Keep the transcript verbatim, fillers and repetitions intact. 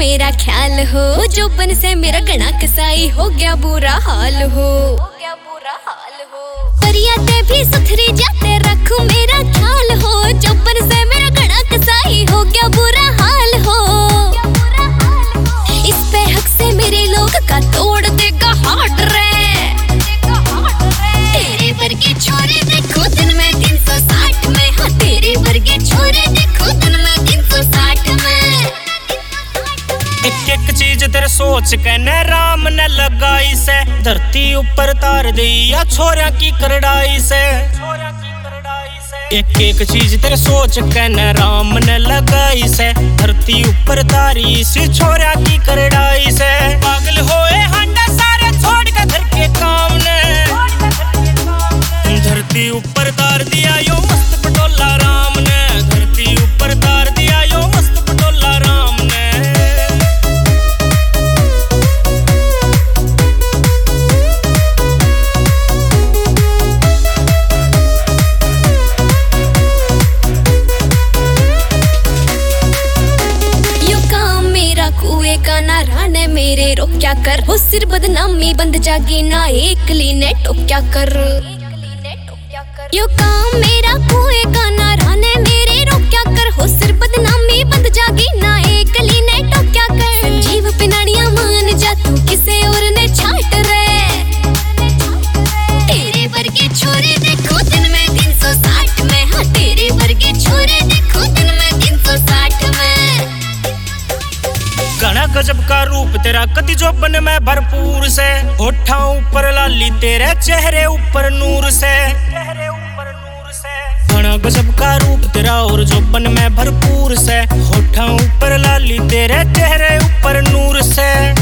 मेरा ख्याल हो, जोबन से मेरा घना कसाई हो गया बुरा हाल हो, हो गया बुरा हाल हो। परियाते भी सुथरी जाते रखूं मेरा ख्याल हो, जोबन से मेरा घना कसाई हो गया बुरा हाल हो। इस पे हक से मेरे लोग का तोड़ देगा हार्ट रे। तेरे वर्गे छोरे देखो दिन में तीन सौ साठ में, हाँ तेरे वर्गे छोरे देखो दिन में तीन सौ साठ में। एक एक चीज तेरे सोच के न राम ने लगाई से, धरती ऊपर तार दिया छोरिया की करड़ाई से। एक एक चीज तेरे सोच के न राम ने लगाई से, धरती ऊपर तारी सी छोरिया की करड़ाई से। पागल होए हंडा सारे छोड़ के घर के काम ने, धरती ऊपर तार दिया यो मस्त पटोला राम ने, धरती ऊपर तार दिया यो मस्त पटोला राम ने। कुएं का ना राने मेरे रोक क्या कर, हो सिर बदनामी बंद जागी ना एक लीने टोक क्या कर। यो काम मेरा कुएं का ना राने मेरे रोक क्या कर, हो सिर बदनामी बंद जागी ना एक लीने टोक क्या कर। संजीव पिनाड़िया मान जा तू किसे और ने छाट रे। तेरे वर्गे छोरे देखो दिन में तीन सौ साठ में, हाँ तेरे वर्गे छोरे देखो दिन में तीन सौ साठ में। घना गजब का रूप तेरा कति जोबन में भरपूर से, होठा ऊपर लाली तेरे चेहरे ऊपर नूर से। घना गजब का रूप तेरा और जोबन में भरपूर से, होठा ऊपर लाली तेरे चेहरे ऊपर नूर से।